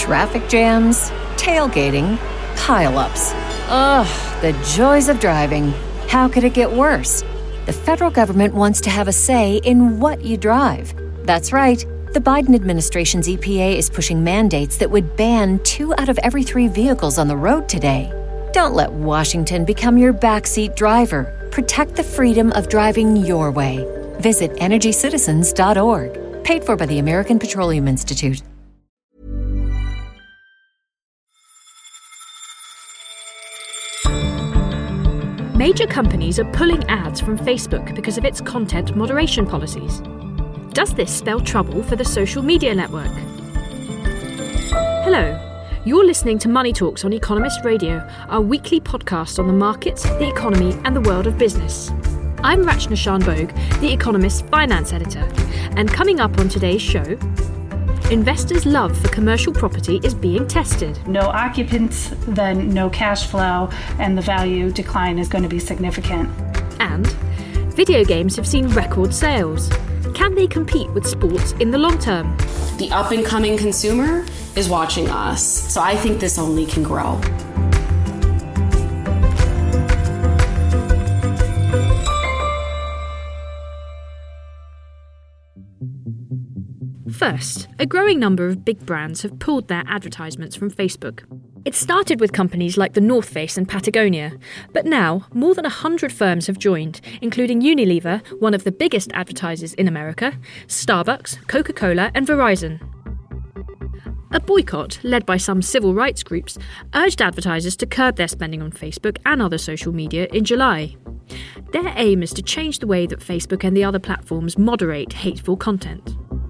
Traffic jams, tailgating, pile-ups. Ugh, the joys of driving. How could it get worse? The federal government wants to have a say in what you drive. That's right. The Biden administration's EPA is pushing mandates that would ban 2 out of every 3 vehicles on the road today. Don't let Washington become your backseat driver. Protect the freedom of driving your way. Visit EnergyCitizens.org. Paid for by the American Petroleum Institute. Major companies are pulling ads from Facebook because of its content moderation policies. Does this spell trouble for the social media network? Hello, you're listening to Money Talks on Economist Radio, our weekly podcast on the markets, the economy and the world of business. I'm Rachna Shanbhogue, the Economist's finance editor, and coming up on today's show, investors' love for commercial property is being tested. No occupants, then no cash flow, and the value decline is going to be significant. And video games have seen record sales. Can they compete with sports in the long term? The up-and-coming consumer is watching us, so I think this only can grow. First, a growing number of big brands have pulled their advertisements from Facebook. It started with companies like the North Face and Patagonia, but now more than 100 firms have joined, including Unilever, one of the biggest advertisers in America, Starbucks, Coca-Cola and Verizon. A boycott, led by some civil rights groups, urged advertisers to curb their spending on Facebook and other social media in July. Their aim is to change the way that Facebook and the other platforms moderate hateful content.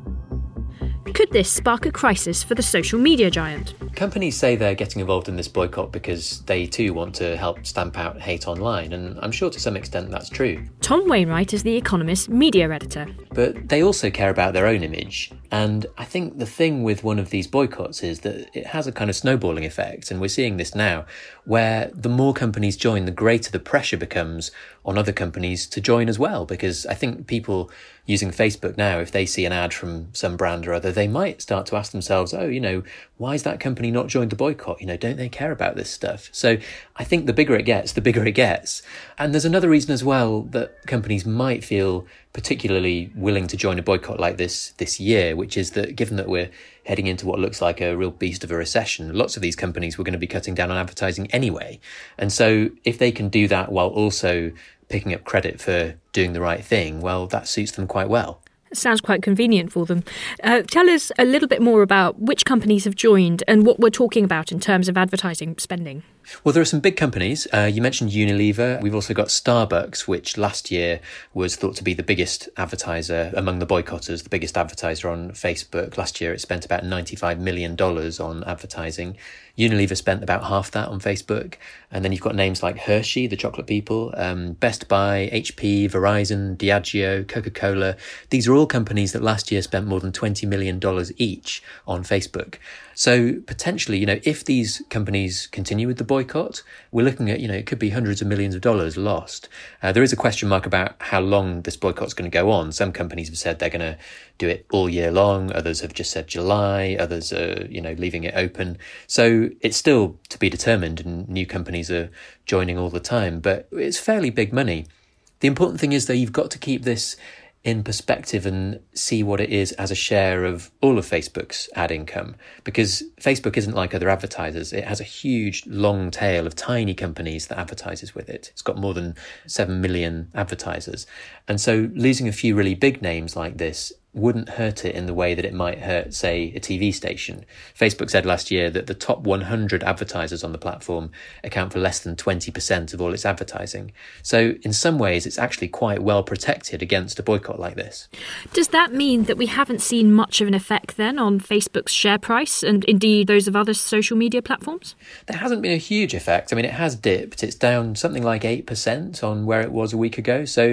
Could this spark a crisis for the social media giant? Companies say they're getting involved in this boycott because they too want to help stamp out hate online, and I'm sure to some extent that's true. Tom Wainwright is the Economist media editor. But they also care about their own image, and I think the thing with one of these boycotts is that it has a kind of snowballing effect, and we're seeing this now, where the more companies join, the greater the pressure becomes on other companies to join as well, because I think people using Facebook now, if they see an ad from some brand or other, they might start to ask themselves, why is that company not joined the boycott? Don't they care about this stuff? So I think the bigger it gets, the bigger it gets. And there's another reason as well that companies might feel particularly willing to join a boycott like this year, which is that given that we're heading into what looks like a real beast of a recession, lots of these companies were going to be cutting down on advertising anyway. And so if they can do that while also picking up credit for doing the right thing, well, that suits them quite well. It sounds quite convenient for them. Tell us a little bit more about which companies have joined and what we're talking about in terms of advertising spending. Well, there are some big companies. You mentioned Unilever. We've also got Starbucks, which last year was thought to be the biggest advertiser among the boycotters, the biggest advertiser on Facebook. Last year, it spent about $95 million on advertising. Unilever spent about half that on Facebook. And then you've got names like Hershey, the chocolate people, Best Buy, HP, Verizon, Diageo, Coca-Cola. These are all companies that last year spent more than $20 million each on Facebook. So potentially, if these companies continue with the boycott, we're looking at, it could be hundreds of millions of dollars lost. There is a question mark about how long this boycott's going to go on. Some companies have said they're going to do it all year long. Others have just said July. Others are, leaving it open. So it's still to be determined, and new companies are joining all the time. But it's fairly big money. The important thing is that you've got to keep this in perspective and see what it is as a share of all of Facebook's ad income, because Facebook isn't like other advertisers. It has a huge long tail of tiny companies that advertises with it. It's got more than 7 million advertisers. And so losing a few really big names like this wouldn't hurt it in the way that it might hurt, say, a TV station. Facebook said last year that the top 100 advertisers on the platform account for less than 20% of all its advertising. So in some ways, it's actually quite well protected against a boycott like this. Does that mean that we haven't seen much of an effect then on Facebook's share price and indeed those of other social media platforms? There hasn't been a huge effect. I mean, it has dipped. It's down something like 8% on where it was a week ago. So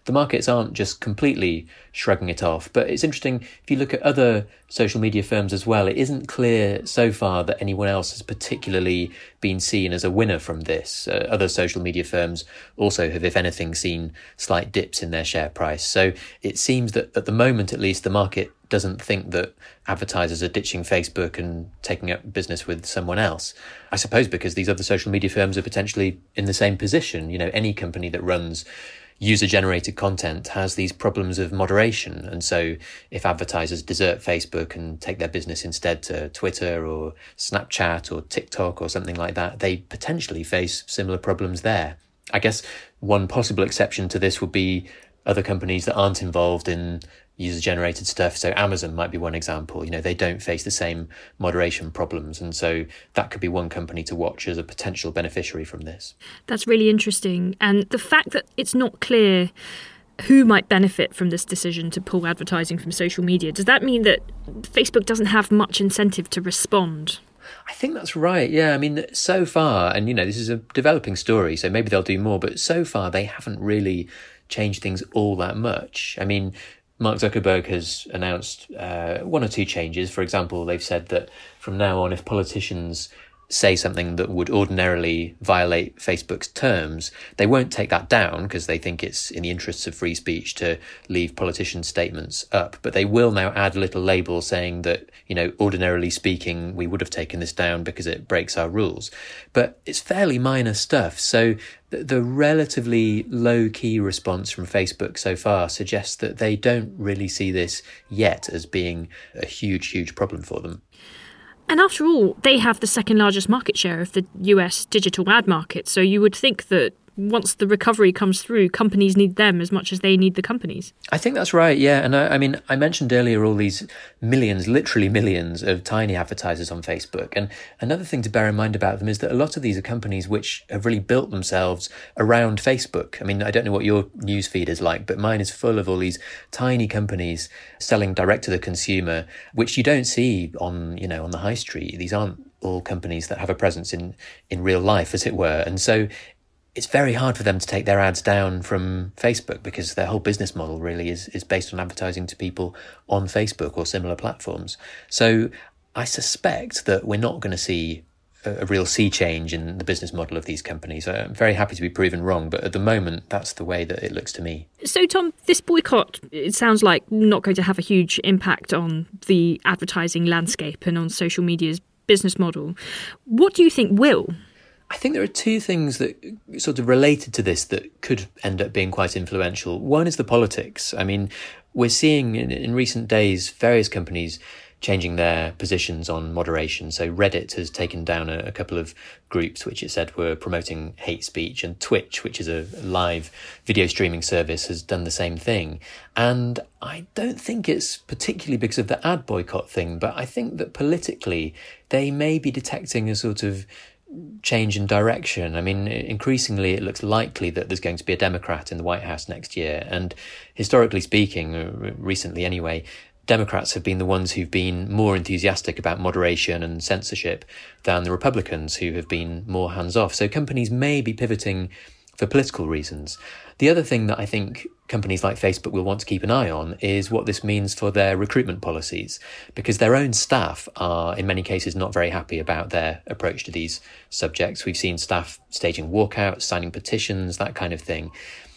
the markets aren't just completely shrugging it off. But it's interesting, if you look at other social media firms as well, it isn't clear so far that anyone else has particularly been seen as a winner from this. Other social media firms also have, if anything, seen slight dips in their share price. So it seems that at the moment, at least, the market doesn't think that advertisers are ditching Facebook and taking up business with someone else. I suppose because these other social media firms are potentially in the same position. You know, any company that runs user-generated content has these problems of moderation. And so if advertisers desert Facebook and take their business instead to Twitter or Snapchat or TikTok or something like that, they potentially face similar problems there. I guess one possible exception to this would be other companies that aren't involved in user-generated stuff. So Amazon might be one example. You know, they don't face the same moderation problems. And so that could be one company to watch as a potential beneficiary from this. That's really interesting. And the fact that it's not clear who might benefit from this decision to pull advertising from social media, does that mean that Facebook doesn't have much incentive to respond? I think that's right. Yeah. I mean, so far, and, you know, this is a developing story, so maybe they'll do more, but so far they haven't really changed things all that much. I mean, Mark Zuckerberg has announced one or two changes. For example, they've said that from now on, if politicians say something that would ordinarily violate Facebook's terms, they won't take that down because they think it's in the interests of free speech to leave politicians' statements up. But they will now add a little label saying that, you know, ordinarily speaking, we would have taken this down because it breaks our rules. But it's fairly minor stuff. So the relatively low-key response from Facebook so far suggests that they don't really see this yet as being a huge, huge problem for them. And after all, they have the second largest market share of the US digital ad market. So you would think that once the recovery comes through, companies need them as much as they need the companies. I think that's right, yeah. And I mean, I mentioned earlier all these millions, literally millions of tiny advertisers on Facebook. And another thing to bear in mind about them is that a lot of these are companies which have really built themselves around Facebook. I mean, I don't know what your news feed is like, but mine is full of all these tiny companies selling direct to the consumer, which you don't see on, you know, on the high street. These aren't all companies that have a presence in real life, as it were. And so it's very hard for them to take their ads down from Facebook because their whole business model really is based on advertising to people on Facebook or similar platforms. So I suspect that we're not going to see a real sea change in the business model of these companies. I'm very happy to be proven wrong, but at the moment, that's the way that it looks to me. So, Tom, this boycott, it sounds like not going to have a huge impact on the advertising landscape and on social media's business model. What do you think will? I think there are two things that sort of related to this that could end up being quite influential. One is the politics. I mean, we're seeing in recent days various companies changing their positions on moderation. So Reddit has taken down a couple of groups which it said were promoting hate speech, and Twitch, which is a live video streaming service, has done the same thing. And I don't think it's particularly because of the ad boycott thing, but I think that politically they may be detecting a sort of change in direction. I mean, increasingly it looks likely that there's going to be a Democrat in the White House next year. And historically speaking, recently anyway, Democrats have been the ones who've been more enthusiastic about moderation and censorship than the Republicans, who have been more hands-off. So companies may be pivoting for political reasons. The other thing that I think companies like Facebook will want to keep an eye on is what this means for their recruitment policies, because their own staff are, in many cases, not very happy about their approach to these subjects. We've seen staff staging walkouts, signing petitions, that kind of thing.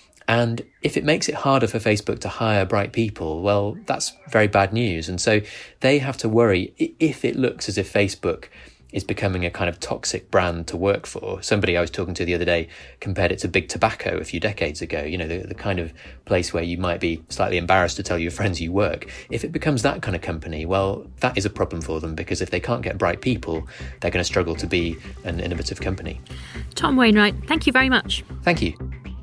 And if it makes it harder for Facebook to hire bright people, well, that's very bad news. And so they have to worry if it looks as if Facebook is becoming a kind of toxic brand to work for. Somebody I was talking to the other day compared it to big tobacco a few decades ago, you know, the kind of place where you might be slightly embarrassed to tell your friends you work. If it becomes that kind of company, well, that is a problem for them, because if they can't get bright people, they're going to struggle to be an innovative company. Tom Wainwright, thank you very much. Thank you.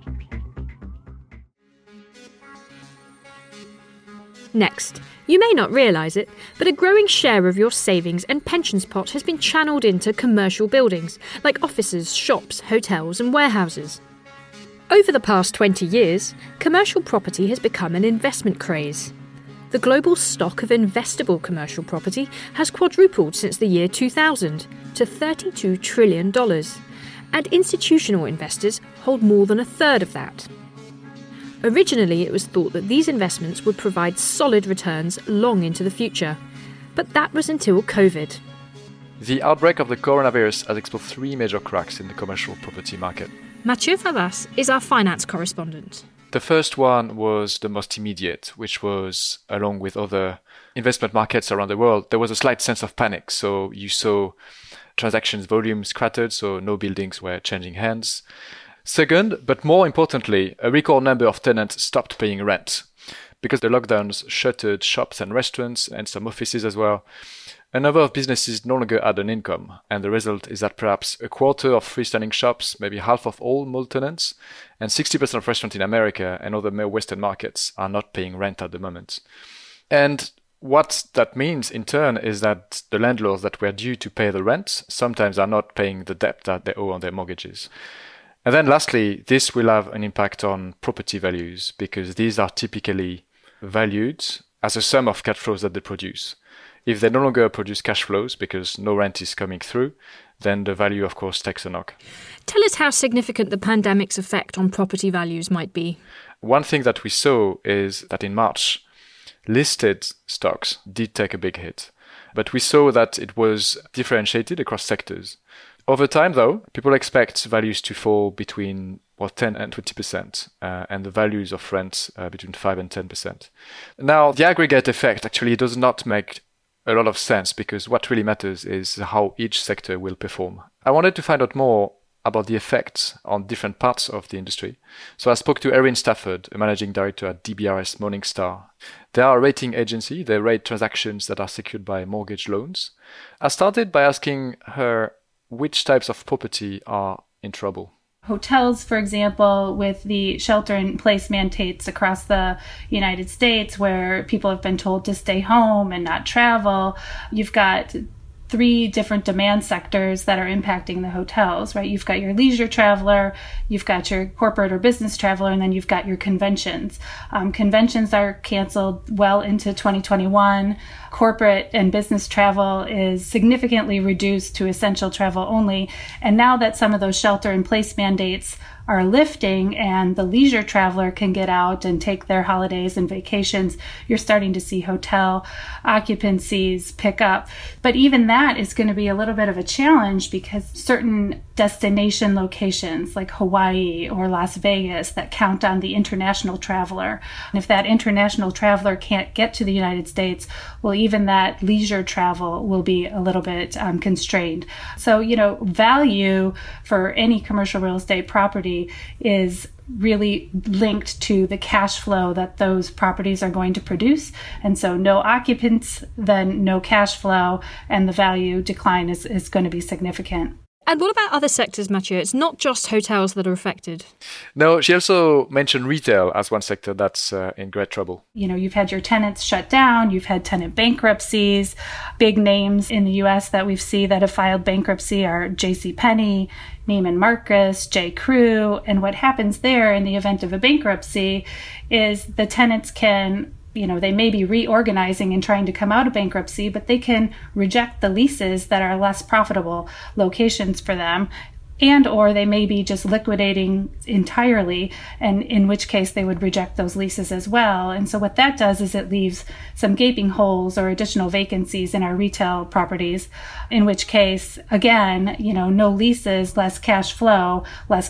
Next, you may not realise it, but a growing share of your savings and pensions pot has been channelled into commercial buildings, like offices, shops, hotels and warehouses. Over the past 20 years, commercial property has become an investment craze. The global stock of investable commercial property has quadrupled since the year 2000 to $32 trillion, and institutional investors hold more than a third of that. Originally, it was thought that these investments would provide solid returns long into the future. But that was until COVID. The outbreak of the coronavirus has exposed three major cracks in the commercial property market. Mathieu Fabas is our finance correspondent. The first one was the most immediate, which was, along with other investment markets around the world, there was a slight sense of panic. So you saw transactions volumes crattered, so no buildings were changing hands. Second, but more importantly, a record number of tenants stopped paying rent because the lockdowns shuttered shops and restaurants and some offices as well. A number of businesses no longer had an income, and the result is that perhaps a quarter of freestanding shops, maybe half of all mall tenants, and 60% of restaurants in America and other more Western markets are not paying rent at the moment. And what that means in turn is that the landlords that were due to pay the rent sometimes are not paying the debt that they owe on their mortgages. And then lastly, this will have an impact on property values because these are typically valued as a sum of cash flows that they produce. If they no longer produce cash flows because no rent is coming through, then the value, of course, takes a knock. Tell us how significant the pandemic's effect on property values might be. One thing that we saw is that in March, listed stocks did take a big hit. But we saw that it was differentiated across sectors. Over time, though, people expect values to fall between 10 and 20%, and the values of rents between 5 and 10%. Now, the aggregate effect actually does not make a lot of sense because what really matters is how each sector will perform. I wanted to find out more about the effects on different parts of the industry. So I spoke to Erin Stafford, a managing director at DBRS Morningstar. They are a rating agency. They rate transactions that are secured by mortgage loans. I started by asking her which types of property are in trouble. Hotels, for example, with the shelter-in-place mandates across the United States where people have been told to stay home and not travel, you've got three different demand sectors that are impacting the hotels, right? You've got your leisure traveler, you've got your corporate or business traveler, and then you've got your conventions. Conventions are canceled well into 2021. Corporate and business travel is significantly reduced to essential travel only. And now that some of those shelter-in-place mandates are lifting and the leisure traveler can get out and take their holidays and vacations, you're starting to see hotel occupancies pick up. But even that is going to be a little bit of a challenge because certain destination locations like Hawaii or Las Vegas that count on the international traveler. And if that international traveler can't get to the United States, well, even that leisure travel will be a little bit constrained. So, value for any commercial real estate property is really linked to the cash flow that those properties are going to produce. And so no occupants, then no cash flow, and the value decline is going to be significant. And what about other sectors, Mathieu? It's not just hotels that are affected. No, she also mentioned retail as one sector that's in great trouble. You've had your tenants shut down, you've had tenant bankruptcies. Big names in the U.S. that we've seen that have filed bankruptcy are JCPenney, Neiman Marcus, J. Crew. And what happens there in the event of a bankruptcy is the tenants can they may be reorganizing and trying to come out of bankruptcy, but they can reject the leases that are less profitable locations for them. And or they may be just liquidating entirely, and in which case they would reject those leases as well. And so what that does is it leaves some gaping holes or additional vacancies in our retail properties, in which case, again, no leases, less cash flow, less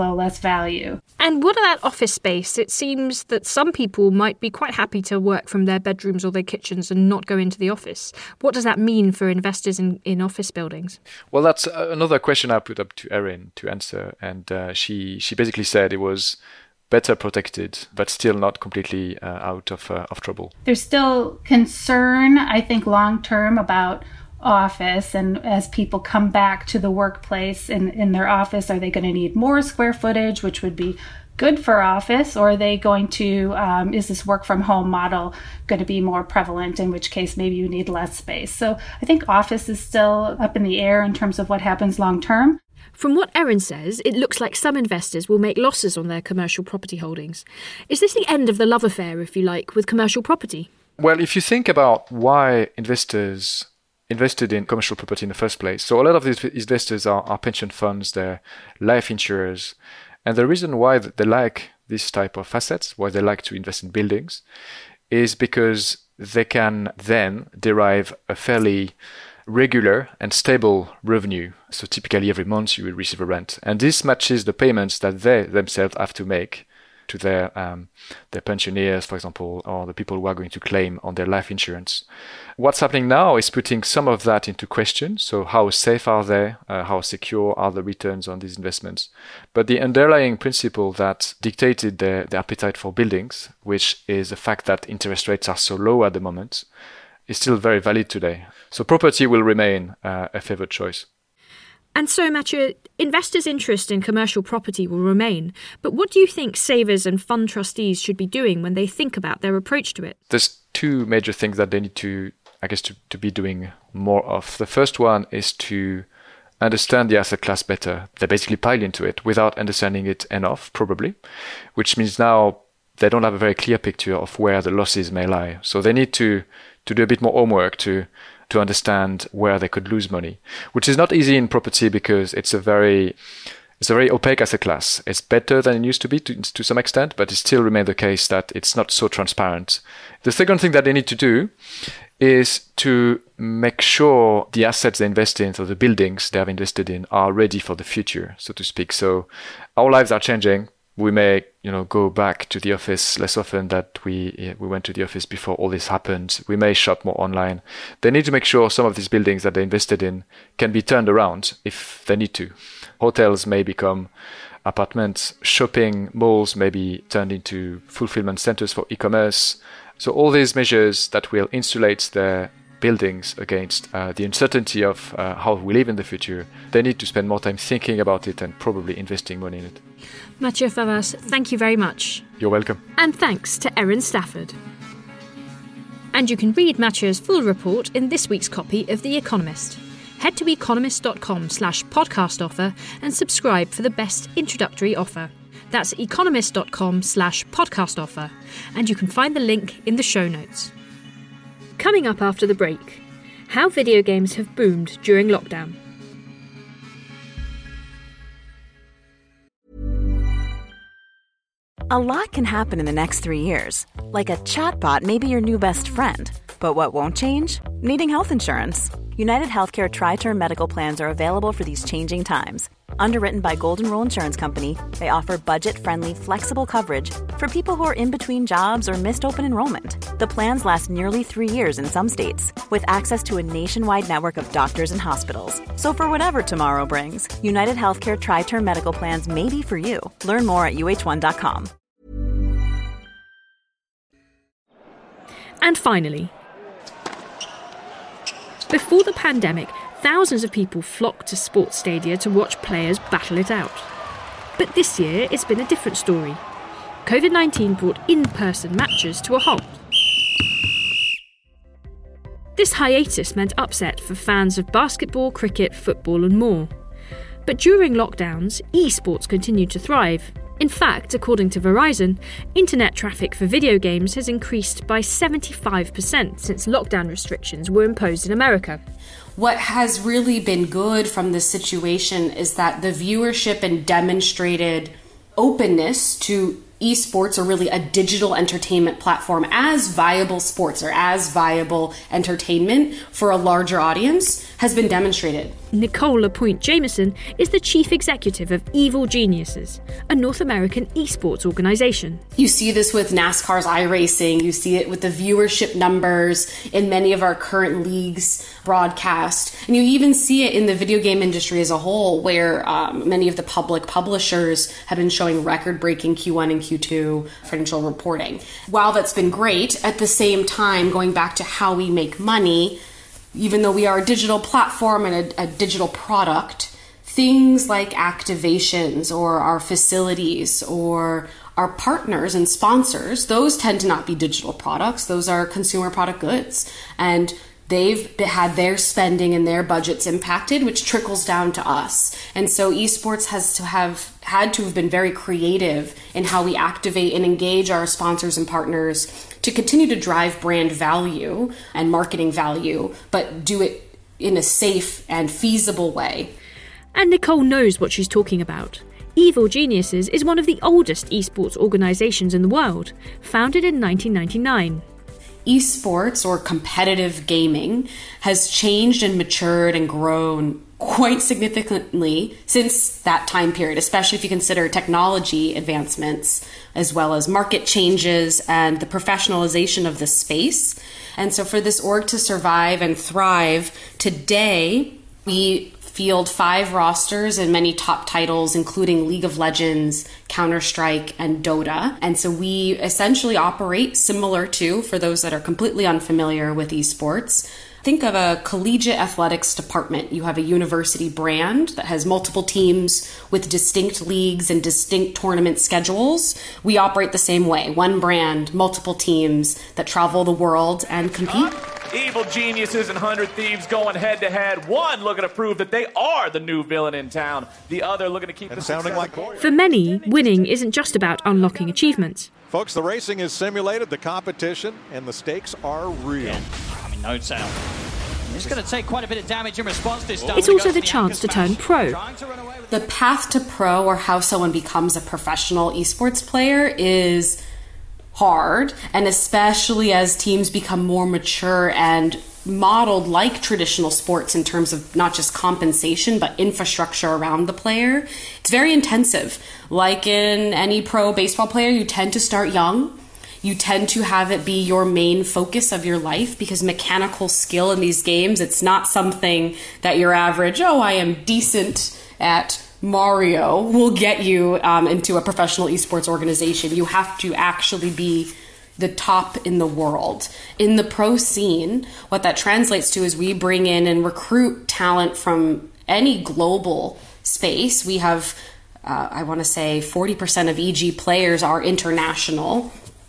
value. And what about office space? It seems that some people might be quite happy to work from their bedrooms or their kitchens and not go into the office. What does that mean for investors in office buildings? Well, that's another question I put up to Erin to answer, and she basically said it was better protected, but still not completely out of trouble. There's still concern, I think, long-term about office, and as people come back to the workplace in their office, are they going to need more square footage, which would be good for office, or are they going to, is this work from home model going to be more prevalent, in which case maybe you need less space? So I think office is still up in the air in terms of what happens long-term. From what Erin says, it looks like some investors will make losses on their commercial property holdings. Is this the end of the love affair, if you like, with commercial property? Well, if you think about why investors invested in commercial property in the first place, so a lot of these investors are pension funds, they're life insurers, and the reason why they like this type of assets, why they like to invest in buildings, is because they can then derive a fairly regular and stable revenue. So typically every month you will receive a rent. And this matches the payments that they themselves have to make to their pensioners, for example, or the people who are going to claim on their life insurance. What's happening now is putting some of that into question. So how safe are they? How secure are the returns on these investments? But the underlying principle that dictated the appetite for buildings, which is the fact that interest rates are so low at the moment, is still very valid today. So property will remain a favored choice. And so, Mathieu, investors' interest in commercial property will remain. But what do you think savers and fund trustees should be doing when they think about their approach to it? There's two major things that they need to be doing more of. The first one is to understand the asset class better. They basically pile into it without understanding it enough, probably, which means now they don't have a very clear picture of where the losses may lie. So they need to do a bit more homework to understand where they could lose money, which is not easy in property because it's a very opaque asset class. It's better than it used to be to some extent, but it still remains the case that it's not so transparent. The second thing that they need to do is to make sure the assets they invest in, so the buildings they have invested in, are ready for the future, so to speak. So our lives are changing. We may, go back to the office less often than we went to the office before all this happened. We may shop more online. They need to make sure some of these buildings that they invested in can be turned around if they need to. Hotels may become apartments. Shopping malls may be turned into fulfillment centers for e-commerce. So all these measures that will insulate their buildings against the uncertainty of how we live in the future, they need to spend more time thinking about it and probably investing money in it. Mathieu Favas, thank you very much. You're welcome. And thanks to Erin Stafford. And you can read Mathieu's full report in this week's copy of The Economist. Head to economist.com/podcast offer and subscribe for the best introductory offer. That's economist.com/podcast offer. And you can find the link in the show notes. Coming up after the break, how video games have boomed during lockdown. A lot can happen in the next 3 years. Like a chatbot may be your new best friend. But what won't change? Needing health insurance. United Healthcare Tri-Term Medical Plans are available for these changing times. Underwritten by Golden Rule Insurance Company, they offer budget-friendly, flexible coverage for people who are in between jobs or missed open enrollment. The plans last nearly 3 years in some states, with access to a nationwide network of doctors and hospitals. So for whatever tomorrow brings, United Healthcare Tri-Term Medical Plans may be for you. Learn more at uh1.com. And finally, before the pandemic, thousands of people flocked to sports stadia to watch players battle it out. But this year, it's been a different story. COVID-19 brought in-person matches to a halt. This hiatus meant upset for fans of basketball, cricket, football and more. But during lockdowns, esports continued to thrive. In fact, according to Verizon, internet traffic for video games has increased by 75% since lockdown restrictions were imposed in America. What has really been good from this situation is that the viewership and demonstrated openness to esports, or really a digital entertainment platform, as viable sports or as viable entertainment for a larger audience has been demonstrated. Nicole LaPointe Jameson is the chief executive of Evil Geniuses, a North American esports organization. You see this with NASCAR's iRacing. You see it with the viewership numbers in many of our current leagues broadcast. And you even see it in the video game industry as a whole, where many of the public publishers have been showing record-breaking Q1 and Q2 financial reporting. While that's been great, at the same time, going back to how we make money, even though we are a digital platform and a digital product, things like activations or our facilities or our partners and sponsors, those tend to not be digital products. Those are consumer product goods. And they've had their spending and their budgets impacted, which trickles down to us. And so esports had to have been very creative in how we activate and engage our sponsors and partners to continue to drive brand value and marketing value, but do it in a safe and feasible way. And Nicole knows what she's talking about. Evil Geniuses is one of the oldest esports organisations in the world, founded in 1999. Esports, or competitive gaming, has changed and matured and grown quite significantly since that time period, especially if you consider technology advancements as well as market changes and the professionalization of the space. And so for this org to survive and thrive today, we field 5 rosters and many top titles, including League of Legends, Counter-Strike, and Dota. And so we essentially operate similar to, for those that are completely unfamiliar with esports, think of a collegiate athletics department. You have a university brand that has multiple teams with distinct leagues and distinct tournament schedules. We operate the same way. One brand, multiple teams that travel the world and compete. Evil Geniuses and 100 Thieves going head to head. One looking to prove that they are the new villain in town. The other looking to keep the sounding like. For many, winning isn't just about unlocking achievements. Folks, the racing is simulated, the competition, and the stakes are real. Yeah. I mean, no doubt. It's going to take quite a bit of damage in response this time. It's also the chance to turn pro. The path to pro, or how someone becomes a professional esports player, is hard, and especially as teams become more mature and modeled like traditional sports in terms of not just compensation but infrastructure around the player. It's very intensive. Like in any pro baseball player, you tend to start young. You tend to have it be your main focus of your life, because mechanical skill in these games, it's not something that your average, I am decent at Mario, will get you into a professional esports organization. You have to actually be the top in the world. In the pro scene, what that translates to is we bring in and recruit talent from any global space. We have, I want to say 40% of EG players are international.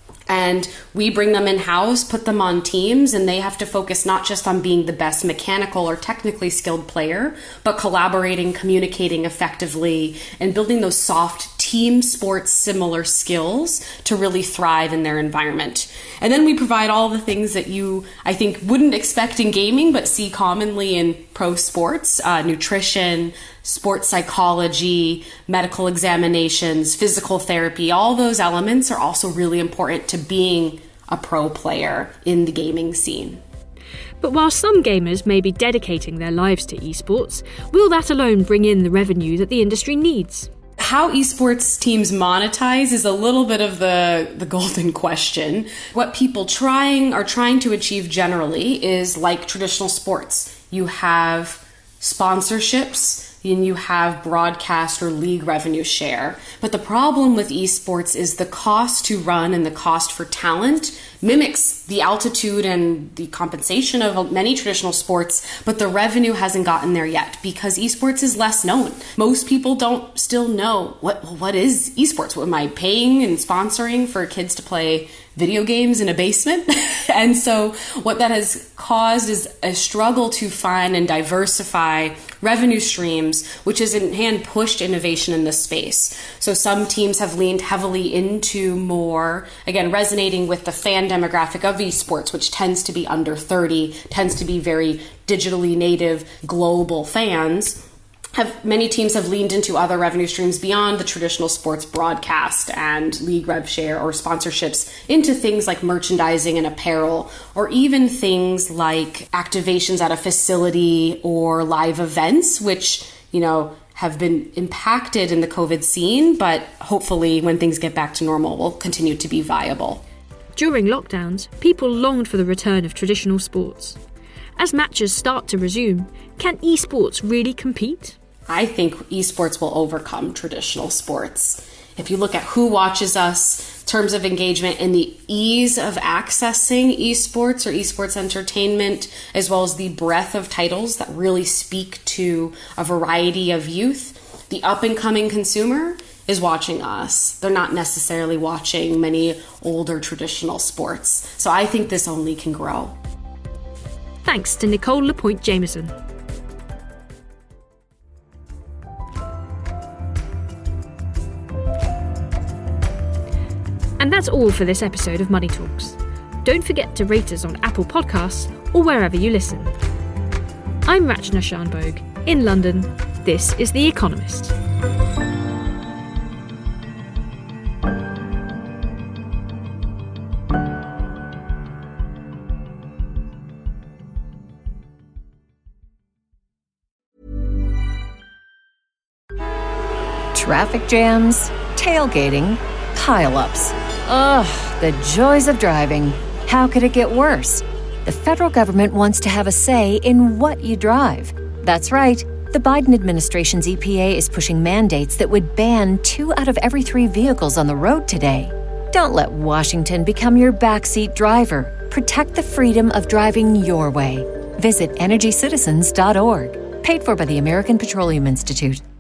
And we bring them in-house, put them on teams, and they have to focus not just on being the best mechanical or technically skilled player, but collaborating, communicating effectively, and building those soft team sports similar skills to really thrive in their environment. And then we provide all the things that you, I think, wouldn't expect in gaming, but see commonly in pro sports: nutrition, sports psychology, medical examinations, physical therapy. All those elements are also really important to being a pro player in the gaming scene. But while some gamers may be dedicating their lives to esports, will that alone bring in the revenue that the industry needs? How esports teams monetize is a little bit of the golden question. What people are trying to achieve generally is like traditional sports. You have sponsorships, and you have broadcast or league revenue share. But the problem with esports is the cost to run and the cost for talent mimics the altitude and the compensation of many traditional sports, but the revenue hasn't gotten there yet because esports is less known. Most people don't still know what is esports. What am I paying and sponsoring for kids to play video games in a basement? And so what that has caused is a struggle to find and diversify revenue streams, which has in hand pushed innovation in this space. So some teams have leaned heavily into more, again, resonating with the fan demographic of esports, which tends to be under 30, tends to be very digitally native global fans. Many teams have leaned into other revenue streams beyond the traditional sports broadcast and league rev share or sponsorships into things like merchandising and apparel, or even things like activations at a facility or live events, which, have been impacted in the COVID scene, but hopefully when things get back to normal will continue to be viable. During lockdowns, people longed for the return of traditional sports. As matches start to resume, can esports really compete? I think esports will overcome traditional sports. If you look at who watches us, in terms of engagement and the ease of accessing esports or esports entertainment, as well as the breadth of titles that really speak to a variety of youth, the up-and-coming consumer is watching us. They're not necessarily watching many older traditional sports. So I think this only can grow. Thanks to Nicole Lapointe-Jameson. And that's all for this episode of Money Talks. Don't forget to rate us on Apple Podcasts or wherever you listen. I'm Rachna Shanbhogue. In London, this is The Economist. Traffic jams, tailgating, pileups. Ugh, the joys of driving. How could it get worse? The federal government wants to have a say in what you drive. That's right. The Biden administration's EPA is pushing mandates that would ban 2 out of every 3 vehicles on the road today. Don't let Washington become your backseat driver. Protect the freedom of driving your way. Visit EnergyCitizens.org. Paid for by the American Petroleum Institute.